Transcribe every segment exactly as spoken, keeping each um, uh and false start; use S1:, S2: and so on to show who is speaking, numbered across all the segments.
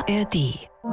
S1: R D.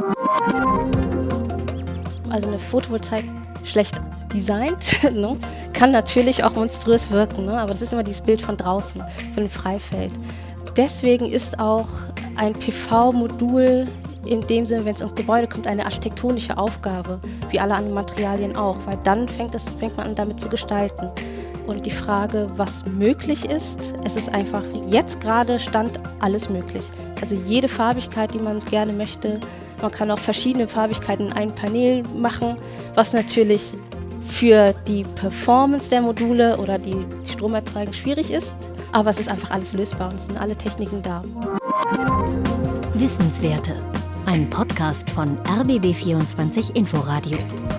S2: Also eine Photovoltaik schlecht designt, ne, kann natürlich auch monströs wirken, ne, aber das ist immer dieses Bild von draußen, von dem Freifeld. Deswegen ist auch ein P V-Modul in dem Sinne, wenn es ins Gebäude kommt, eine architektonische Aufgabe, wie alle anderen Materialien auch, weil dann fängt, es, fängt man an, damit zu gestalten. Und die Frage, was möglich ist, es ist einfach jetzt gerade Stand alles möglich. Also jede Farbigkeit, die man gerne möchte. Man kann auch verschiedene Farbigkeiten in einem Panel machen, was natürlich für die Performance der Module oder die Stromerzeugung schwierig ist. Aber es ist einfach alles lösbar und es sind alle Techniken da.
S1: Wissenswerte. Ein Podcast von R B B vierundzwanzig Inforadio.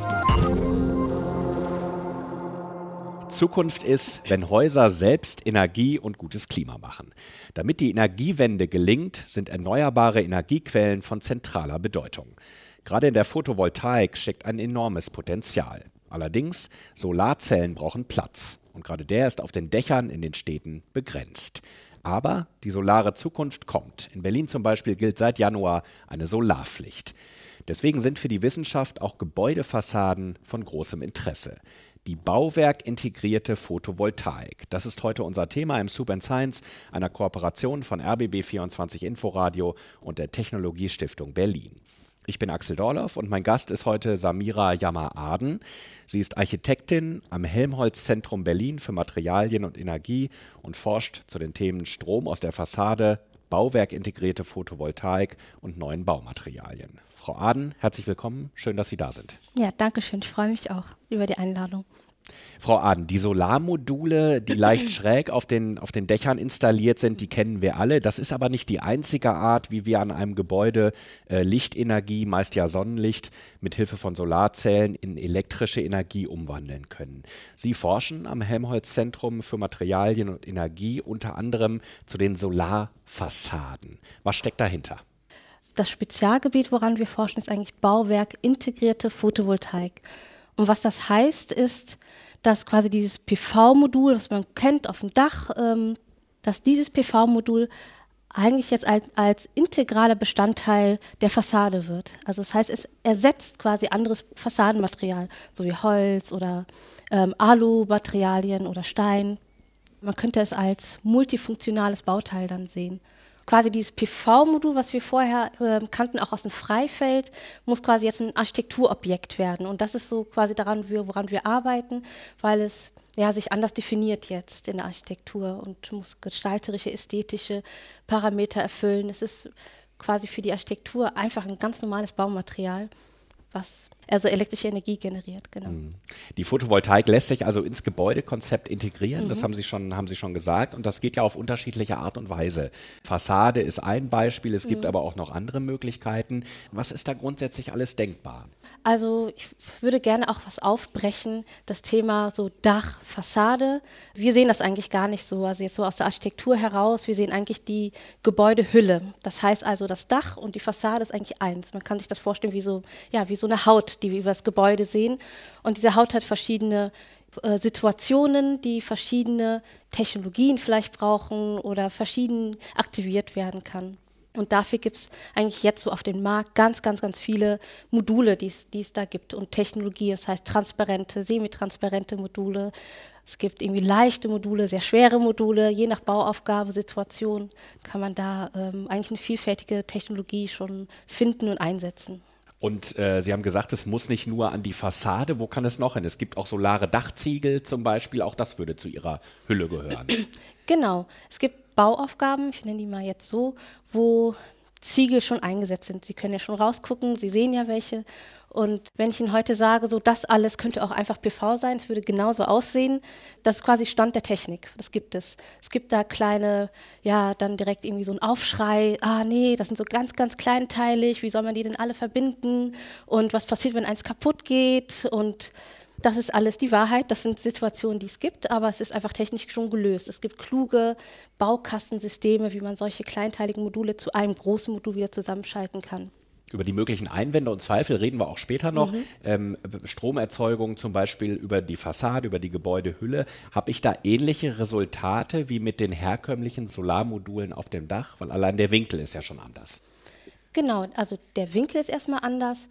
S3: Zukunft ist, wenn Häuser selbst Energie und gutes Klima machen. Damit die Energiewende gelingt, sind erneuerbare Energiequellen von zentraler Bedeutung. Gerade in der Photovoltaik steckt ein enormes Potenzial. Allerdings, Solarzellen brauchen Platz. Und gerade der ist auf den Dächern in den Städten begrenzt. Aber die solare Zukunft kommt. In Berlin zum Beispiel gilt seit Januar eine Solarpflicht. Deswegen sind für die Wissenschaft auch Gebäudefassaden von großem Interesse. Die bauwerkintegrierte Photovoltaik. Das ist heute unser Thema im Soup and Science, einer Kooperation von R B B vierundzwanzig Inforadio und der Technologiestiftung Berlin. Ich bin Axel Dorloff und mein Gast ist heute Samira Jammer-Aden. Sie ist Architektin am Helmholtz-Zentrum Berlin für Materialien und Energie und forscht zu den Themen Strom aus der Fassade, bauwerkintegrierte Photovoltaik und neuen Baumaterialien. Frau Aden, herzlich willkommen. Schön, dass Sie da sind.
S2: Ja, danke schön. Ich freue mich auch über die Einladung.
S3: Frau Aden, die Solarmodule, die leicht schräg auf den, auf den Dächern installiert sind, die kennen wir alle. Das ist aber nicht die einzige Art, wie wir an einem Gebäude äh, Lichtenergie, meist ja Sonnenlicht, mit Hilfe von Solarzellen in elektrische Energie umwandeln können. Sie forschen am Helmholtz-Zentrum für Materialien und Energie unter anderem zu den Solarfassaden. Was steckt dahinter?
S2: Das Spezialgebiet, woran wir forschen, ist eigentlich bauwerkintegrierte Photovoltaik. Und was das heißt, ist, dass quasi dieses P V-Modul, das man kennt auf dem Dach, ähm, dass dieses P V-Modul eigentlich jetzt als, als integraler Bestandteil der Fassade wird. Also das heißt, es ersetzt quasi anderes Fassadenmaterial, so wie Holz oder ähm, Alu-Materialien oder Stein. Man könnte es als multifunktionales Bauteil dann sehen. Quasi dieses P V-Modul, was wir vorher äh, kannten, auch aus dem Freifeld, muss quasi jetzt ein Architekturobjekt werden. Und das ist so quasi daran, woran wir arbeiten, weil es ja, sich anders definiert jetzt in der Architektur und muss gestalterische, ästhetische Parameter erfüllen. Es ist quasi für die Architektur einfach ein ganz normales Baumaterial, was also elektrische Energie generiert, genau.
S3: Die Photovoltaik lässt sich also ins Gebäudekonzept integrieren,
S2: Mhm.
S3: das haben Sie schon, haben Sie schon gesagt, und das geht ja auf unterschiedliche Art und Weise. Fassade ist ein Beispiel, es gibt
S2: Mhm.
S3: aber auch noch andere Möglichkeiten. Was ist da grundsätzlich alles denkbar?
S2: Also ich würde gerne auch was aufbrechen, das Thema so Dach, Fassade. Wir sehen das eigentlich gar nicht so, also jetzt so aus der Architektur heraus, wir sehen eigentlich die Gebäudehülle. Das heißt also, das Dach und die Fassade ist eigentlich eins. Man kann sich das vorstellen wie so, ja, wie so eine Haut, die wir über das Gebäude sehen. Und diese Haut hat verschiedene äh, Situationen, die verschiedene Technologien vielleicht brauchen oder verschieden aktiviert werden kann. Und dafür gibt es eigentlich jetzt so auf dem Markt ganz, ganz, ganz viele Module, die es da gibt und Technologie, das heißt transparente, semitransparente Module. Es gibt irgendwie leichte Module, sehr schwere Module, je nach Bauaufgabe, Situation kann man da ähm, eigentlich eine vielfältige Technologie schon finden und einsetzen.
S3: Und äh, Sie haben gesagt, es muss nicht nur an die Fassade, wo kann es noch hin? Es gibt auch solare Dachziegel zum Beispiel, auch das würde zu Ihrer Hülle gehören.
S2: Genau, es gibt Bauaufgaben, ich nenne die mal jetzt so, wo Ziegel schon eingesetzt sind. Sie können ja schon rausgucken, Sie sehen ja welche. Und wenn ich Ihnen heute sage, so das alles könnte auch einfach P V sein, es würde genauso aussehen, das ist quasi Stand der Technik, das gibt es. Es gibt da kleine, ja, dann direkt irgendwie so ein Aufschrei, ah nee, das sind so ganz, ganz kleinteilig, wie soll man die denn alle verbinden und was passiert, wenn eins kaputt geht und das ist alles die Wahrheit, das sind Situationen, die es gibt, aber es ist einfach technisch schon gelöst. Es gibt kluge Baukastensysteme, wie man solche kleinteiligen Module zu einem großen Modul wieder zusammenschalten kann.
S3: Über die möglichen Einwände und Zweifel reden wir auch später noch. Mhm. Ähm, Stromerzeugung zum Beispiel über die Fassade, über die Gebäudehülle. Habe ich da ähnliche Resultate wie mit den herkömmlichen Solarmodulen auf dem Dach? Weil allein der Winkel ist ja schon anders.
S2: Genau, also der Winkel ist erstmal anders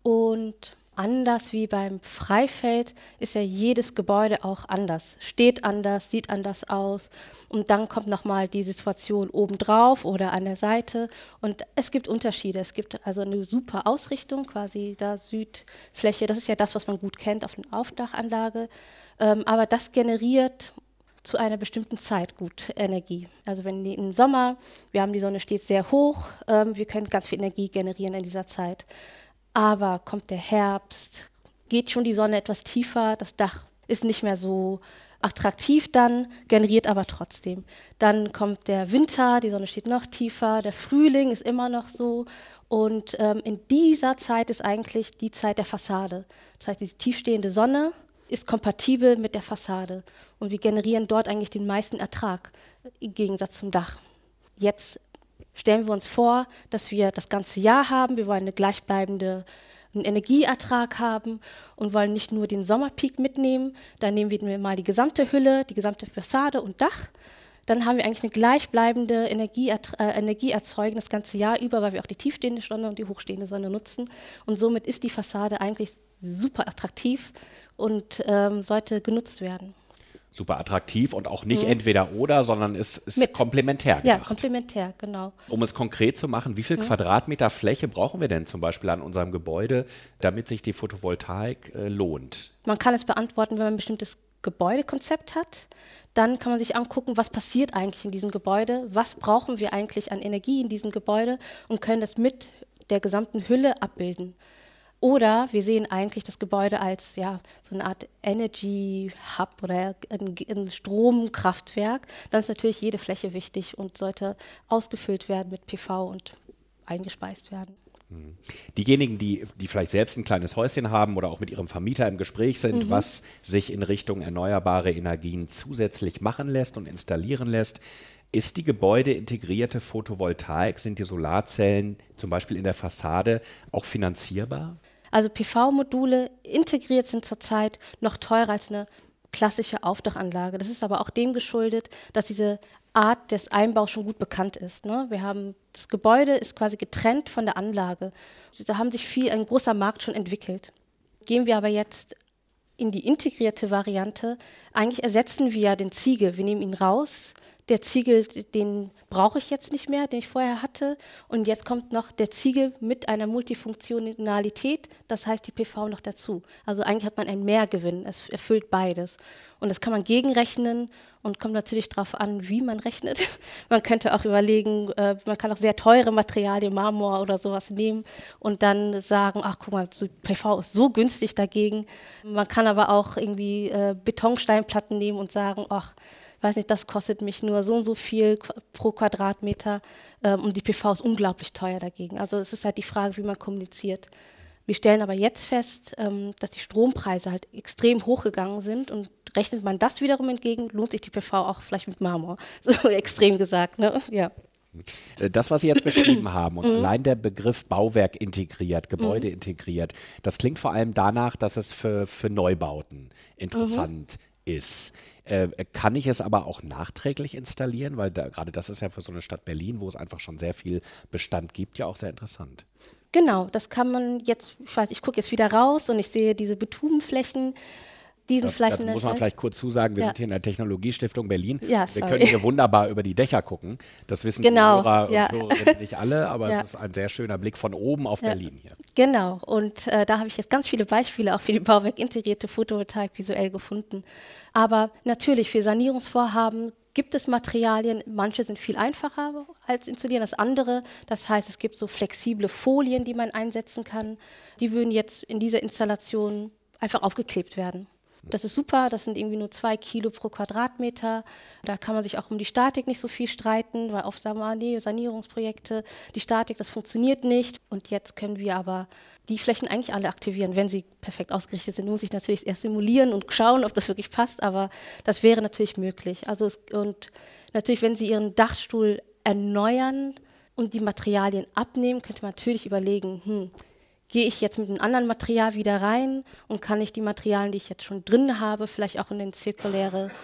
S2: und anders wie beim Freifeld ist ja jedes Gebäude auch anders, steht anders, sieht anders aus und dann kommt nochmal die Situation obendrauf oder an der Seite und es gibt Unterschiede. Es gibt also eine super Ausrichtung, quasi da Südfläche, das ist ja das, was man gut kennt auf einer Aufdachanlage, ähm, aber das generiert zu einer bestimmten Zeit gut Energie. Also wenn die, im Sommer, wir haben die Sonne steht sehr hoch, ähm, wir können ganz viel Energie generieren in dieser Zeit. Aber kommt der Herbst, geht schon die Sonne etwas tiefer, das Dach ist nicht mehr so attraktiv dann, generiert aber trotzdem. Dann kommt der Winter, die Sonne steht noch tiefer, der Frühling ist immer noch so. Und ähm, in dieser Zeit ist eigentlich die Zeit der Fassade. Das heißt, diese tiefstehende Sonne ist kompatibel mit der Fassade. Und wir generieren dort eigentlich den meisten Ertrag im Gegensatz zum Dach. Jetzt stellen wir uns vor, dass wir das ganze Jahr haben. Wir wollen eine gleichbleibende einen Energieertrag haben und wollen nicht nur den Sommerpeak mitnehmen. Dann nehmen wir mal die gesamte Hülle, die gesamte Fassade und Dach. Dann haben wir eigentlich eine gleichbleibende Energieertra- äh, Energieerzeugung das ganze Jahr über, weil wir auch die tiefstehende Sonne und die hochstehende Sonne nutzen. Und somit ist die Fassade eigentlich super attraktiv und ähm, sollte genutzt werden.
S3: Super attraktiv und auch nicht
S2: Mhm.
S3: entweder oder, sondern ist, ist
S2: Mit.
S3: komplementär gedacht.
S2: Ja, komplementär, genau.
S3: Um es konkret zu machen, wie viel
S2: Mhm.
S3: Quadratmeter Fläche brauchen wir denn zum Beispiel an unserem Gebäude, damit sich die Photovoltaik äh, lohnt?
S2: Man kann es beantworten, wenn man ein bestimmtes Gebäudekonzept hat. Dann kann man sich angucken, was passiert eigentlich in diesem Gebäude, was brauchen wir eigentlich an Energie in diesem Gebäude und können das mit der gesamten Hülle abbilden. Oder wir sehen eigentlich das Gebäude als ja, so eine Art Energy Hub oder ein, ein Stromkraftwerk. Dann ist natürlich jede Fläche wichtig und sollte ausgefüllt werden mit P V und eingespeist werden.
S3: Diejenigen, die, die vielleicht selbst ein kleines Häuschen haben oder auch mit ihrem Vermieter im Gespräch sind, mhm. was sich in Richtung erneuerbare Energien zusätzlich machen lässt und installieren lässt, ist die gebäudeintegrierte Photovoltaik, sind die Solarzellen zum Beispiel in der Fassade auch finanzierbar?
S2: Also P V-Module integriert sind zurzeit noch teurer als eine klassische Aufdachanlage. Das ist aber auch dem geschuldet, dass diese Art des Einbaus schon gut bekannt ist. Ne? Wir haben, das Gebäude ist quasi getrennt von der Anlage. Da haben sich viel, ein großer Markt schon entwickelt. Gehen wir aber jetzt in die integrierte Variante, eigentlich ersetzen wir ja den Ziegel. Wir nehmen ihn raus. Der Ziegel, den brauche ich jetzt nicht mehr, den ich vorher hatte. Und jetzt kommt noch der Ziegel mit einer Multifunktionalität, das heißt die P V noch dazu. Also eigentlich hat man einen Mehrgewinn, es erfüllt beides. Und das kann man gegenrechnen und kommt natürlich darauf an, wie man rechnet. Man könnte auch überlegen, äh, man kann auch sehr teure Materialien, Marmor oder sowas nehmen und dann sagen, ach guck mal, so P V ist so günstig dagegen. Man kann aber auch irgendwie äh, Betonsteinplatten nehmen und sagen, ach, weiß nicht, das kostet mich nur so und so viel pro Quadratmeter ähm, und die P V ist unglaublich teuer dagegen. Also es ist halt die Frage, wie man kommuniziert. Wir stellen aber jetzt fest, ähm, dass die Strompreise halt extrem hochgegangen sind und rechnet man das wiederum entgegen, lohnt sich die P V auch vielleicht mit Marmor, so extrem gesagt, ne? Ja.
S3: Das, was Sie jetzt beschrieben haben und allein der Begriff Bauwerk integriert, Gebäude mhm. integriert, das klingt vor allem danach, dass es für, für Neubauten interessant mhm. ist. Äh, kann ich es aber auch nachträglich installieren? Weil da, gerade das ist ja für so eine Stadt Berlin, wo es einfach schon sehr viel Bestand gibt, ja auch sehr interessant.
S2: Genau, das kann man jetzt, ich weiß, ich gucke jetzt wieder raus und ich sehe diese Betubenflächen. Diese
S3: das,
S2: Flächen
S3: das muss man vielleicht kurz zusagen, wir
S2: ja.
S3: sind hier in der Technologiestiftung Berlin.
S2: Ja,
S3: wir können hier wunderbar über die Dächer gucken. Das wissen
S2: genau,
S3: die Hörer
S2: ja.
S3: und Hörerinnen nicht alle, aber
S2: ja.
S3: es ist ein sehr schöner Blick von oben auf
S2: ja.
S3: Berlin hier.
S2: Genau, und äh, da habe ich jetzt ganz viele Beispiele auch für die bauwerkintegrierte Photovoltaik visuell gefunden. Aber natürlich für Sanierungsvorhaben gibt es Materialien, manche sind viel einfacher als installieren als andere. Das heißt, es gibt so flexible Folien, die man einsetzen kann. Die würden jetzt in dieser Installation einfach aufgeklebt werden. Das ist super, das sind irgendwie nur zwei Kilo pro Quadratmeter. Da kann man sich auch um die Statik nicht so viel streiten, weil oft sagen wir, nee, Sanierungsprojekte, die Statik, das funktioniert nicht. Und jetzt können wir aber die Flächen eigentlich alle aktivieren, wenn sie perfekt ausgerichtet sind. Muss ich natürlich erst simulieren und schauen, ob das wirklich passt, aber das wäre natürlich möglich. Also es, und natürlich, wenn Sie Ihren Dachstuhl erneuern und die Materialien abnehmen, könnte man natürlich überlegen, hm, gehe ich jetzt mit einem anderen Material wieder rein und kann ich die Materialien, die ich jetzt schon drin habe, vielleicht auch in den zirkuläre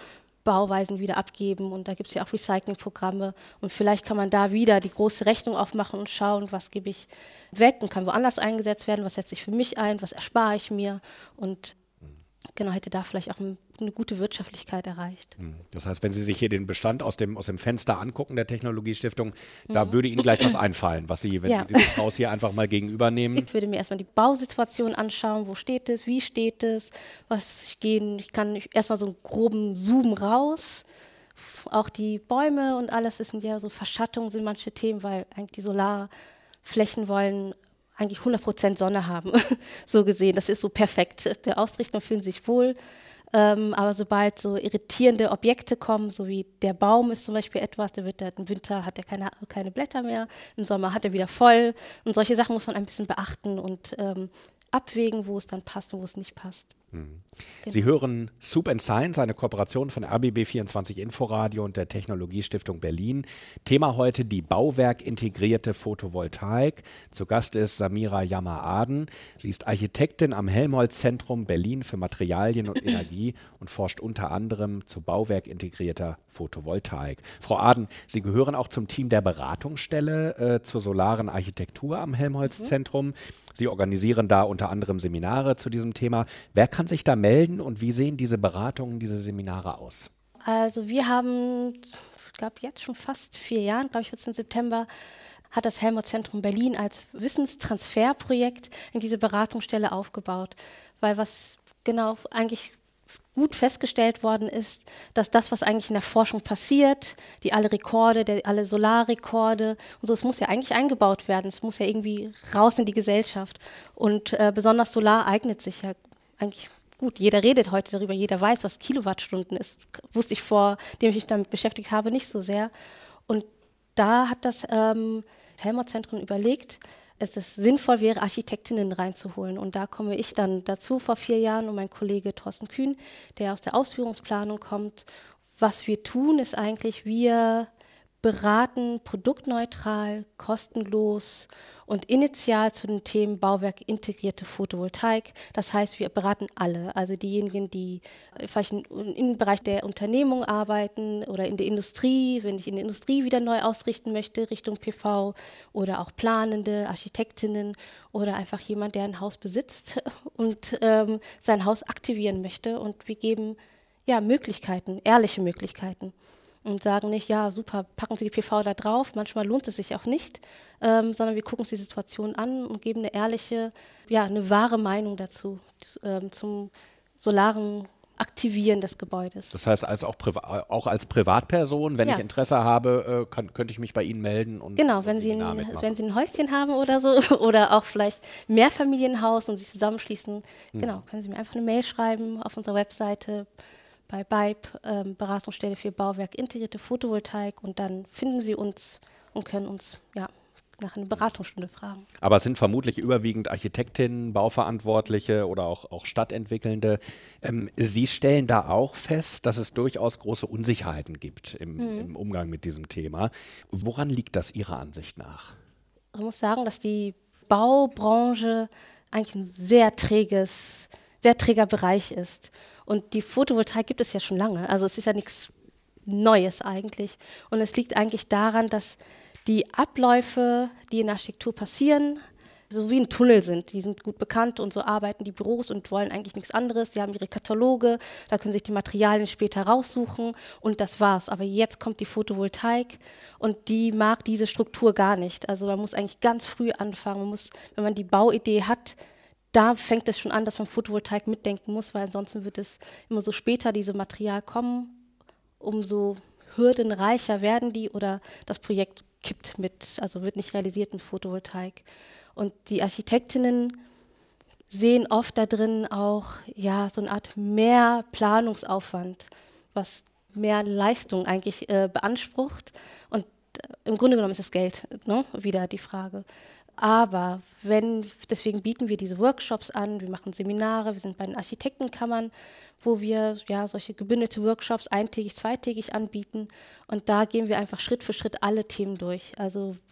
S2: Bauweisen wieder abgeben und da gibt es ja auch Recyclingprogramme und vielleicht kann man da wieder die große Rechnung aufmachen und schauen, was gebe ich weg und kann woanders eingesetzt werden, was setze ich für mich ein, was erspare ich mir und genau, hätte da vielleicht auch ein, eine gute Wirtschaftlichkeit erreicht.
S3: Das heißt, wenn Sie sich hier den Bestand aus dem, aus dem Fenster angucken, der Technologiestiftung, mhm. da würde Ihnen gleich was einfallen, was Sie, wenn ja. Sie dieses Haus hier einfach mal gegenübernehmen.
S2: Ich würde mir erstmal die Bausituation anschauen, wo steht es, wie steht es, was ich gehen, ich kann erstmal so einen groben Zoom raus, auch die Bäume und alles, das sind ja so Verschattungen, sind manche Themen, weil eigentlich die Solarflächen wollen eigentlich hundert Prozent Sonne haben, so gesehen. Das ist so perfekt. Der Ausrichter fühlen sich wohl, ähm, aber sobald so irritierende Objekte kommen, so wie der Baum ist zum Beispiel etwas, der wird der, im Winter hat er keine, keine Blätter mehr, im Sommer hat er wieder voll und solche Sachen muss man ein bisschen beachten und ähm, abwägen, wo es dann passt und wo es nicht passt.
S3: Mhm. Genau. Sie hören Soup and Science, eine Kooperation von R B B vierundzwanzig Inforadio und der Technologiestiftung Berlin. Thema heute die bauwerkintegrierte Photovoltaik. Zu Gast ist Samira Jammer-Aden. Sie ist Architektin am Helmholtz-Zentrum Berlin für Materialien und Energie und forscht unter anderem zu bauwerkintegrierter Photovoltaik. Frau Aden, Sie gehören auch zum Team der Beratungsstelle äh, zur solaren Architektur am Helmholtz-Zentrum. Mhm. Sie organisieren da unter anderem Seminare zu diesem Thema. Wer kann sich da melden und wie sehen diese Beratungen, diese Seminare aus?
S2: Also wir haben, ich glaube jetzt schon fast vier Jahren, glaube ich vierzehn September, hat das Helmholtz-Zentrum Berlin als Wissenstransferprojekt in diese Beratungsstelle aufgebaut. Weil was genau eigentlich gut festgestellt worden ist, dass das, was eigentlich in der Forschung passiert, die alle Rekorde, der, alle Solarrekorde und so, es muss ja eigentlich eingebaut werden, es muss ja irgendwie raus in die Gesellschaft. Und äh, besonders Solar eignet sich ja eigentlich gut. Jeder redet heute darüber, jeder weiß, was Kilowattstunden ist. Wusste ich vor, dem ich mich damit beschäftigt habe, nicht so sehr. Und da hat das ähm, Helmholtz-Zentrum überlegt, dass es sinnvoll wäre, Architektinnen reinzuholen. Und da komme ich dann dazu vor vier Jahren und mein Kollege Thorsten Kühn, der aus der Ausführungsplanung kommt. Was wir tun, ist eigentlich, wir beraten produktneutral, kostenlos und initial zu den Themen Bauwerk integrierte Photovoltaik. Das heißt, wir beraten alle, also diejenigen, die vielleicht im Bereich der Unternehmung arbeiten oder in der Industrie, wenn ich in der Industrie wieder neu ausrichten möchte, Richtung P V oder auch Planende, Architektinnen oder einfach jemand, der ein Haus besitzt und ähm, sein Haus aktivieren möchte. Und wir geben ja Möglichkeiten, ehrliche Möglichkeiten. Und sagen nicht, ja, super, packen Sie die P V da drauf. Manchmal lohnt es sich auch nicht, ähm, sondern wir gucken uns die Situation an und geben eine ehrliche, ja, eine wahre Meinung dazu, ähm, zum solaren Aktivieren des Gebäudes.
S3: Das heißt, als auch, Priva- auch als Privatperson, wenn ja. ich Interesse habe, äh, kann, könnte ich mich bei Ihnen melden? Und
S2: genau, wenn Sie, ein, wenn Sie ein Häuschen haben oder so oder auch vielleicht Mehrfamilienhaus und sich zusammenschließen, hm. genau, können Sie mir einfach eine Mail schreiben auf unserer Webseite bei B I P, ähm, Beratungsstelle für Bauwerk integrierte Photovoltaik und dann finden Sie uns und können uns ja nach einer Beratungsstunde fragen.
S3: Aber es sind vermutlich überwiegend Architektinnen, Bauverantwortliche oder auch, auch Stadtentwickelnde. Ähm, Sie stellen da auch fest, dass es durchaus große Unsicherheiten gibt im, mhm. im Umgang mit diesem Thema. Woran liegt das Ihrer Ansicht nach?
S2: Ich muss sagen, dass die Baubranche eigentlich ein sehr träges, sehr träger Bereich ist. Und die Photovoltaik gibt es ja schon lange. Also es ist ja nichts Neues eigentlich. Und es liegt eigentlich daran, dass die Abläufe, die in der Architektur passieren, so wie ein Tunnel sind. Die sind gut bekannt und so arbeiten die Büros und wollen eigentlich nichts anderes. Sie haben ihre Kataloge, da können sich die Materialien später raussuchen und das war's. Aber jetzt kommt die Photovoltaik und die mag diese Struktur gar nicht. Also man muss eigentlich ganz früh anfangen. Man muss, wenn man die Bauidee hat, da fängt es schon an, dass man Photovoltaik mitdenken muss, weil ansonsten wird es immer so später diese Material kommen, umso hürdenreicher werden die oder das Projekt kippt mit, also wird nicht realisiert mit Photovoltaik. Und die Architektinnen sehen oft da drin auch ja, so eine Art mehr Planungsaufwand, was mehr Leistung eigentlich äh, beansprucht. Und äh, im Grunde genommen ist es Geld, ne? Wieder die Frage. Aber wenn, deswegen bieten wir diese Workshops an, wir machen Seminare, wir sind bei den Architektenkammern, wo wir ja solche gebündelte Workshops eintägig, zweitägig anbieten. Und da gehen wir einfach Schritt für Schritt alle Themen durch. Also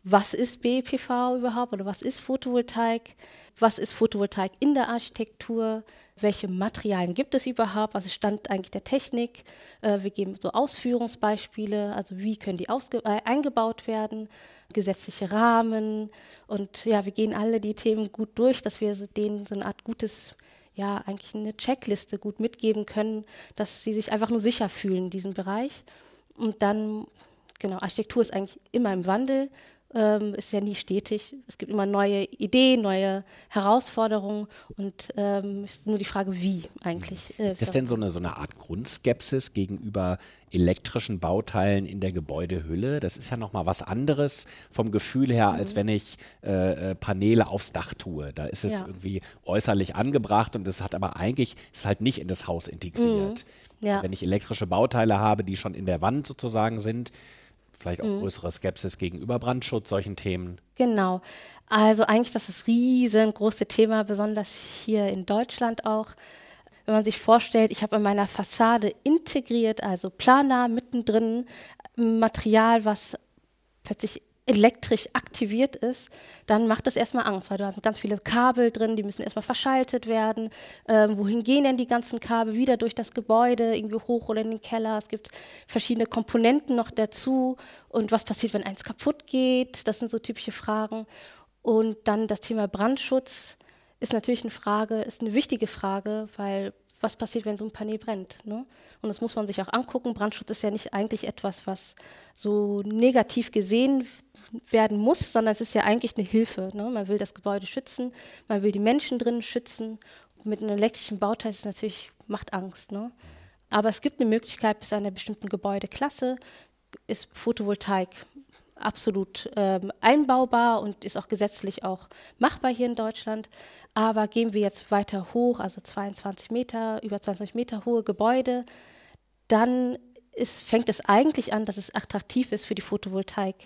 S2: was ist B E P V überhaupt oder was ist Photovoltaik? Was ist Photovoltaik in der Architektur? Welche Materialien gibt es überhaupt? Was ist Stand eigentlich der Technik? Äh, wir geben so Ausführungsbeispiele, also wie können die ausge- äh, eingebaut werden, gesetzliche Rahmen. Und ja, wir gehen alle die Themen gut durch, dass wir so denen so eine Art gutes, ja, eigentlich eine Checkliste gut mitgeben können, dass sie sich einfach nur sicher fühlen in diesem Bereich. Und dann, genau, Architektur ist eigentlich immer im Wandel. Ähm, ist ja nie stetig. Es gibt immer neue Ideen, neue Herausforderungen und ähm, ist nur die Frage, wie eigentlich. Äh,
S3: Ist das denn so eine, so eine Art Grundskepsis gegenüber elektrischen Bauteilen in der Gebäudehülle? Das ist ja nochmal was anderes vom Gefühl her, mhm. als wenn ich äh, Paneele aufs Dach tue. Da ist es ja. irgendwie äußerlich angebracht und es hat aber eigentlich, ist halt nicht in das Haus integriert. Mhm. Ja. Wenn ich elektrische Bauteile habe, die schon in der Wand sozusagen sind, vielleicht auch mhm. größere Skepsis gegenüber Brandschutz, solchen Themen.
S2: Genau. Also eigentlich das ist das riesengroße Thema, besonders hier in Deutschland auch. Wenn man sich vorstellt, ich habe in meiner Fassade integriert, also planar mittendrin, Material, was plötzlich elektrisch aktiviert ist, dann macht das erstmal Angst, weil du hast ganz viele Kabel drin, die müssen erstmal verschaltet werden. Ähm, wohin gehen denn die ganzen Kabel? Wieder durch das Gebäude, irgendwie hoch oder in den Keller. Es gibt verschiedene Komponenten noch dazu. Und was passiert, wenn eins kaputt geht? Das sind so typische Fragen. Und dann das Thema Brandschutz ist natürlich eine Frage, ist eine wichtige Frage, weil was passiert, wenn so ein Panel brennt, ne? Und das muss man sich auch angucken. Brandschutz ist ja nicht eigentlich etwas, was so negativ gesehen werden muss, sondern es ist ja eigentlich eine Hilfe, ne? Man will das Gebäude schützen, man will die Menschen drin schützen. Und mit einem elektrischen Bauteil ist es natürlich, macht Angst, ne? Aber es gibt eine Möglichkeit, bis zu einer bestimmten Gebäudeklasse ist Photovoltaik absolut ähm, einbaubar und ist auch gesetzlich auch machbar hier in Deutschland. Aber gehen wir jetzt weiter hoch, also zweiundzwanzig Meter, über zweiundzwanzig Meter hohe Gebäude, dann ist, fängt es eigentlich an, dass es attraktiv ist für die Photovoltaik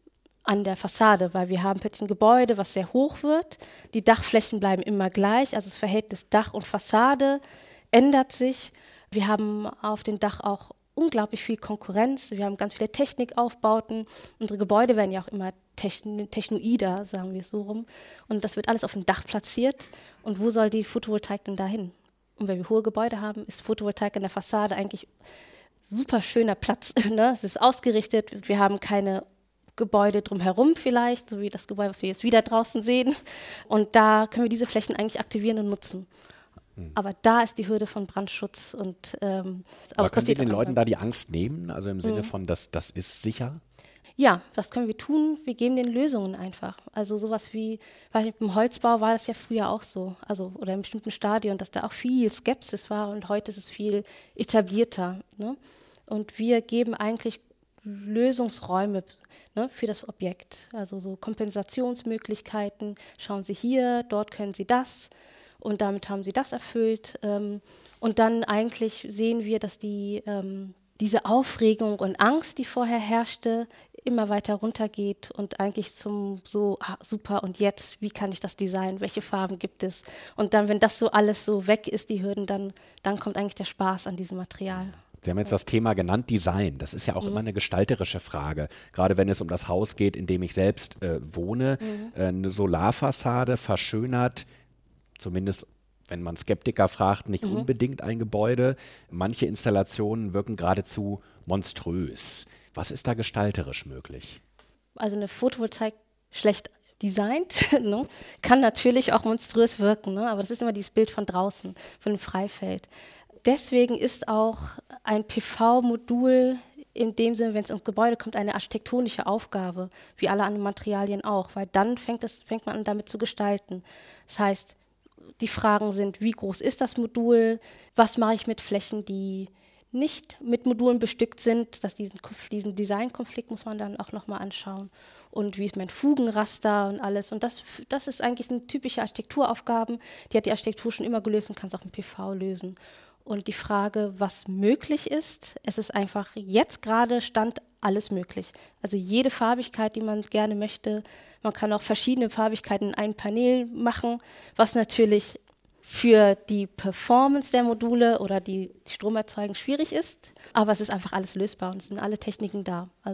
S2: an der Fassade, weil wir haben plötzlich ein Gebäude, was sehr hoch wird. Die Dachflächen bleiben immer gleich, also das Verhältnis Dach und Fassade ändert sich. Wir haben auf dem Dach auch unglaublich viel Konkurrenz. Wir haben ganz viele Technikaufbauten. Unsere Gebäude werden ja auch immer techn- technoider, sagen wir es so rum. Und das wird alles auf dem Dach platziert. Und wo soll die Photovoltaik denn dahin? Und wenn wir hohe Gebäude haben, ist Photovoltaik in der Fassade eigentlich super schöner Platz. Ne? Es ist ausgerichtet. Wir haben keine Gebäude drumherum vielleicht, so wie das Gebäude, was wir jetzt wieder draußen sehen. Und da können wir diese Flächen eigentlich aktivieren und nutzen. Aber da ist die Hürde von Brandschutz. Und, ähm,
S3: aber, aber können Sie den Leuten da die Angst nehmen? Also im Sinne mhm. von, das, das ist sicher?
S2: Ja, was können wir tun? Wir geben den Lösungen einfach. Also sowas wie, weiß nicht, im Holzbau war das ja früher auch so, also oder in bestimmten Stadien, dass da auch viel Skepsis war und heute ist es viel etablierter. Ne? Und wir geben eigentlich Lösungsräume, ne, für das Objekt. Also so Kompensationsmöglichkeiten. Schauen Sie hier, dort können Sie das. Und damit haben sie das erfüllt. Ähm, und dann eigentlich sehen wir, dass die, ähm, diese Aufregung und Angst, die vorher herrschte, immer weiter runtergeht und eigentlich zum so, ah, super, und jetzt, wie kann ich das designen, welche Farben gibt es? Und dann, wenn das so alles so weg ist, die Hürden, dann, dann kommt eigentlich der Spaß an diesem Material.
S3: Sie haben jetzt das Thema genannt, Design. Das ist ja auch mhm. immer eine gestalterische Frage. Gerade wenn es um das Haus geht, in dem ich selbst äh, wohne. Mhm. Äh, eine Solarfassade verschönert, zumindest wenn man Skeptiker fragt, nicht mhm. unbedingt ein Gebäude. Manche Installationen wirken geradezu monströs. Was ist da gestalterisch möglich?
S2: Also eine Photovoltaik schlecht designt, ne, kann natürlich auch monströs wirken, ne, aber das ist immer dieses Bild von draußen, von dem Freifeld. Deswegen ist auch ein P V-Modul in dem Sinne, wenn es ins Gebäude kommt, eine architektonische Aufgabe, wie alle anderen Materialien auch, weil dann fängt, es, fängt man an, damit zu gestalten. Das heißt, die Fragen sind, wie groß ist das Modul, was mache ich mit Flächen, die nicht mit Modulen bestückt sind, dass diesen, diesen Designkonflikt muss man dann auch nochmal anschauen. Und wie ist mein Fugenraster und alles. Und das, das ist eigentlich eine typische Architekturaufgaben, die hat die Architektur schon immer gelöst und kann es auch im P V lösen. Und die Frage, was möglich ist, es ist einfach jetzt gerade Stand alles möglich. Also jede Farbigkeit, die man gerne möchte. Man kann auch verschiedene Farbigkeiten in einem Panel machen, was natürlich für die Performance der Module oder die Stromerzeugung schwierig ist. Aber es ist einfach alles lösbar und es sind alle Techniken da. Also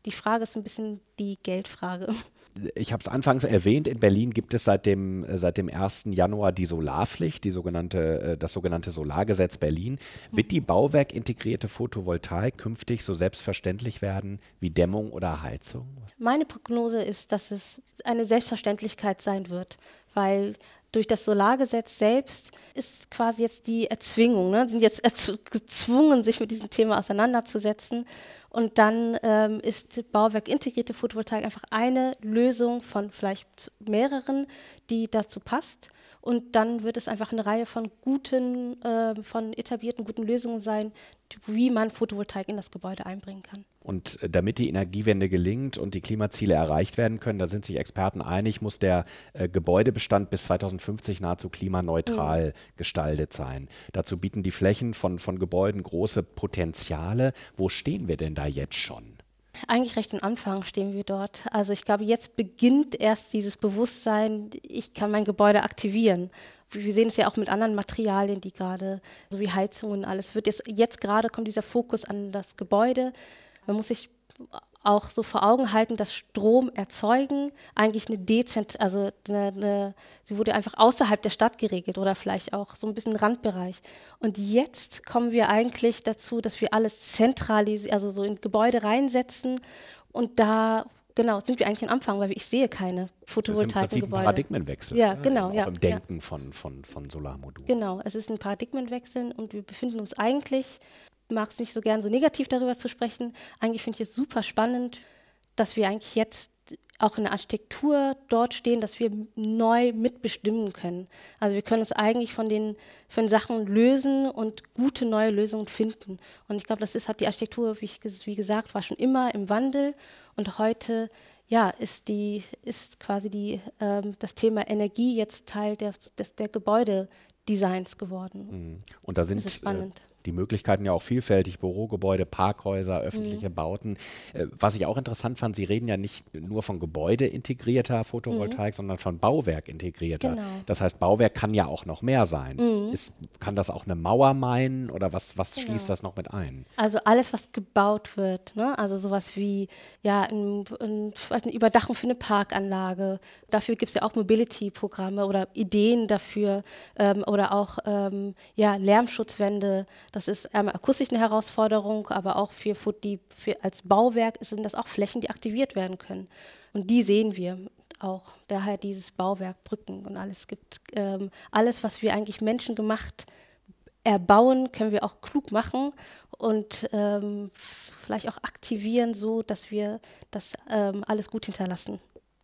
S2: die Frage ist ein bisschen die Geldfrage.
S3: Ich habe es anfangs erwähnt, in Berlin gibt es seit dem, seit dem ersten Januar die Solarpflicht, die sogenannte, das sogenannte Solargesetz Berlin. Wird die bauwerkintegrierte Photovoltaik künftig so selbstverständlich werden wie Dämmung oder Heizung?
S2: Meine Prognose ist, dass es eine Selbstverständlichkeit sein wird, weil durch das Solargesetz selbst ist quasi jetzt die Erzwingung, ne? Sind jetzt erz- gezwungen, sich mit diesem Thema auseinanderzusetzen. Und dann ähm, ist bauwerkintegrierte Photovoltaik einfach eine Lösung von vielleicht mehreren, die dazu passt. Und dann wird es einfach eine Reihe von guten, äh, von etablierten guten Lösungen sein, wie man Photovoltaik in das Gebäude einbringen kann.
S3: Und damit die Energiewende gelingt und die Klimaziele erreicht werden können, da sind sich Experten einig, muss der äh, Gebäudebestand bis zweitausendfünfzig nahezu klimaneutral mhm. gestaltet sein. Dazu bieten die Flächen von, von Gebäuden große Potenziale. Wo stehen wir denn da jetzt schon?
S2: Eigentlich recht am Anfang stehen wir dort. Also ich glaube, jetzt beginnt erst dieses Bewusstsein, ich kann mein Gebäude aktivieren. Wir sehen es ja auch mit anderen Materialien, die gerade, so wie Heizungen und alles, wird jetzt, jetzt gerade kommt dieser Fokus an das Gebäude. Man muss sich auch so vor Augen halten, dass Strom erzeugen eigentlich eine dezent, also eine, eine, sie wurde einfach außerhalb der Stadt geregelt oder vielleicht auch so ein bisschen Randbereich. Und jetzt kommen wir eigentlich dazu, dass wir alles zentralisieren, also so in Gebäude reinsetzen und da genau sind wir eigentlich am Anfang, weil ich sehe keine Photovoltaik im Gebäude. Das ist im Prinzip ein
S3: Paradigmenwechsel.
S2: Ja, genau.
S3: Auch
S2: ja,
S3: im Denken
S2: ja.
S3: von, von, von Solarmodulen.
S2: Genau, es ist ein Paradigmenwechsel und wir befinden uns eigentlich, mag es nicht so gern so negativ darüber zu sprechen. Eigentlich finde ich es super spannend, dass wir eigentlich jetzt auch in der Architektur dort stehen, dass wir neu mitbestimmen können. Also wir können uns eigentlich von den, von Sachen lösen und gute neue Lösungen finden. Und ich glaube, das ist, hat die Architektur, wie, ich, wie gesagt, war schon immer im Wandel. Und heute ja, ist, die, ist quasi die, ähm, das Thema Energie jetzt Teil der, des, der Gebäudedesigns geworden.
S3: Und da sind
S2: das ist spannend.
S3: Äh Die Möglichkeiten ja auch vielfältig, Bürogebäude, Parkhäuser, öffentliche mhm. Bauten. Äh, was ich auch interessant fand, Sie reden ja nicht nur von gebäudeintegrierter Photovoltaik, mhm. sondern von Bauwerkintegrierter. Genau. Das heißt, Bauwerk kann ja auch noch mehr sein. Mhm. Ist, kann das auch eine Mauer meinen oder was, was genau. schließt das noch mit ein?
S2: Also alles, was gebaut wird, ne? Also sowas wie ja, ein, ein, eine Überdachung für eine Parkanlage. Dafür gibt es ja auch Mobility-Programme oder Ideen dafür ähm, oder auch ähm, ja, Lärmschutzwände. Das ist einmal akustisch eine Herausforderung, aber auch für, für die, für als Bauwerk sind das auch Flächen, die aktiviert werden können. Und die sehen wir auch. Daher dieses Bauwerk, Brücken und alles gibt. Ähm, alles, was wir eigentlich menschengemacht erbauen, können wir auch klug machen und ähm, vielleicht auch aktivieren, so dass wir das ähm, alles gut hinterlassen.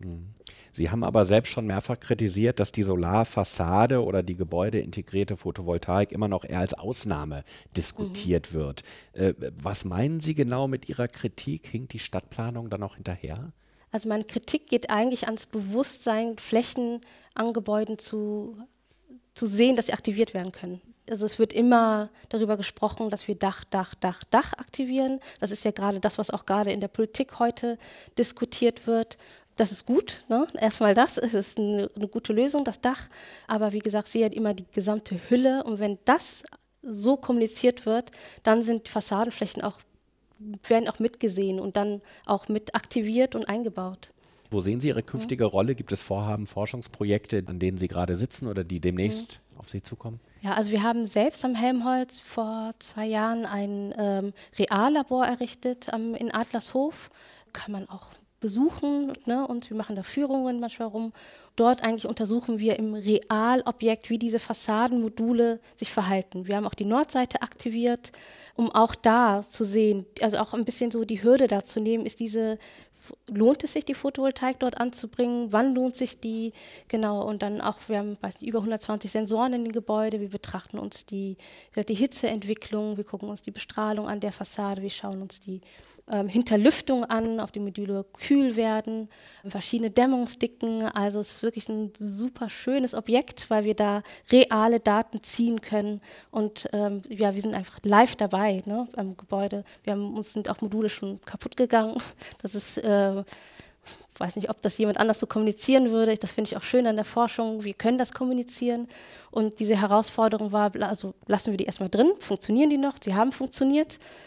S3: Sie haben aber selbst schon mehrfach kritisiert, dass die Solarfassade oder die gebäudeintegrierte Photovoltaik immer noch eher als Ausnahme diskutiert mhm. wird. Äh, was meinen Sie genau mit Ihrer Kritik? Hinkt die Stadtplanung da noch hinterher?
S2: Also meine Kritik geht eigentlich ans Bewusstsein, Flächen an Gebäuden zu, zu sehen, dass sie aktiviert werden können. Also es wird immer darüber gesprochen, dass wir Dach, Dach, Dach, Dach aktivieren. Das ist ja gerade das, was auch gerade in der Politik heute diskutiert wird. Das ist gut, ne? Erstmal das, es ist eine, eine gute Lösung, das Dach. Aber wie gesagt, sie hat immer die gesamte Hülle. Und wenn das so kommuniziert wird, dann sind Fassadenflächen auch, werden auch mitgesehen und dann auch mit aktiviert und eingebaut.
S3: Wo sehen Sie Ihre künftige mhm. Rolle? Gibt es Vorhaben, Forschungsprojekte, an denen Sie gerade sitzen oder die demnächst mhm. auf Sie zukommen?
S2: Ja, also wir haben selbst am Helmholtz vor zwei Jahren ein ähm, Reallabor errichtet ähm, in Adlershof. Kann man auch besuchen, ne, und wir machen da Führungen manchmal rum. Dort eigentlich untersuchen wir im Realobjekt, wie diese Fassadenmodule sich verhalten. Wir haben auch die Nordseite aktiviert, um auch da zu sehen, also auch ein bisschen so die Hürde da zu nehmen, ist diese, lohnt es sich, die Photovoltaik dort anzubringen? Wann lohnt sich die? Genau, und dann auch, wir haben weiß nicht, über hundertzwanzig Sensoren in den Gebäuden, wir betrachten uns die, die Hitzeentwicklung, wir gucken uns die Bestrahlung an der Fassade, wir schauen uns die ähm, Hinterlüftung an, ob die Module kühl werden, verschiedene Dämmungsdicken, also es ist wirklich ein super schönes Objekt, weil wir da reale Daten ziehen können und ähm, ja, wir sind einfach live dabei, ne, am Gebäude. Wir haben, uns sind auch Module schon kaputt gegangen, das ist äh, ich weiß nicht, ob das jemand anders so kommunizieren würde. Das finde ich auch schön an der Forschung. Wir können das kommunizieren. Und diese Herausforderung war, also lassen wir die erstmal drin, funktionieren die noch? Sie haben funktioniert.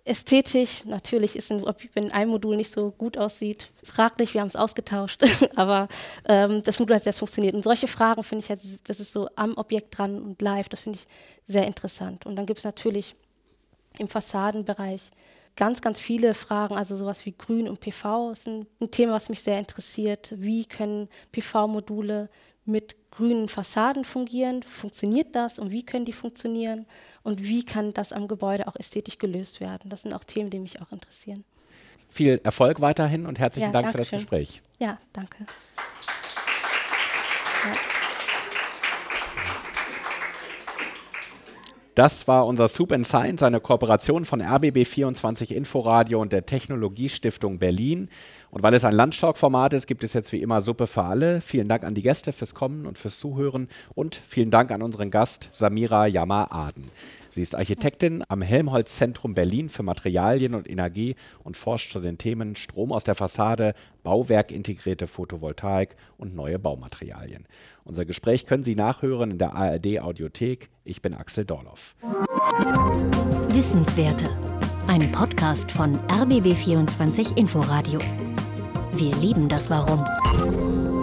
S2: Ästhetisch, natürlich ist ein, wenn ein Modul nicht so gut aussieht, fraglich, wir haben es ausgetauscht, aber ähm, das Modul hat jetzt funktioniert. Und solche Fragen finde ich, halt, das ist so am Objekt dran und live, das finde ich sehr interessant. Und dann gibt es natürlich im Fassadenbereich ganz, ganz viele Fragen, also sowas wie Grün und P V ist ein, ein Thema, was mich sehr interessiert. Wie können P V-Module mit grünen Fassaden fungieren? Funktioniert das und wie können die funktionieren? Und wie kann das am Gebäude auch ästhetisch gelöst werden? Das sind auch Themen, die mich auch interessieren.
S3: Viel Erfolg weiterhin und herzlichen
S2: ja,
S3: Dank für das
S2: schön.
S3: Gespräch.
S2: Ja, danke. Ja.
S3: Das war unser Soup and Science, eine Kooperation von R B B vierundzwanzig Inforadio und der Technologiestiftung Berlin. Und weil es ein Lunchtalk-Format ist, gibt es jetzt wie immer Suppe für alle. Vielen Dank an die Gäste fürs Kommen und fürs Zuhören und vielen Dank an unseren Gast Samira Jammer-Aden. Sie ist Architektin am Helmholtz-Zentrum Berlin für Materialien und Energie und forscht zu den Themen Strom aus der Fassade, bauwerkintegrierte Photovoltaik und neue Baumaterialien. Unser Gespräch können Sie nachhören in der A R D-Audiothek. Ich bin Axel Dorloff.
S1: Wissenswerte. Ein Podcast von R B B vierundzwanzig Inforadio. Wir lieben das Warum.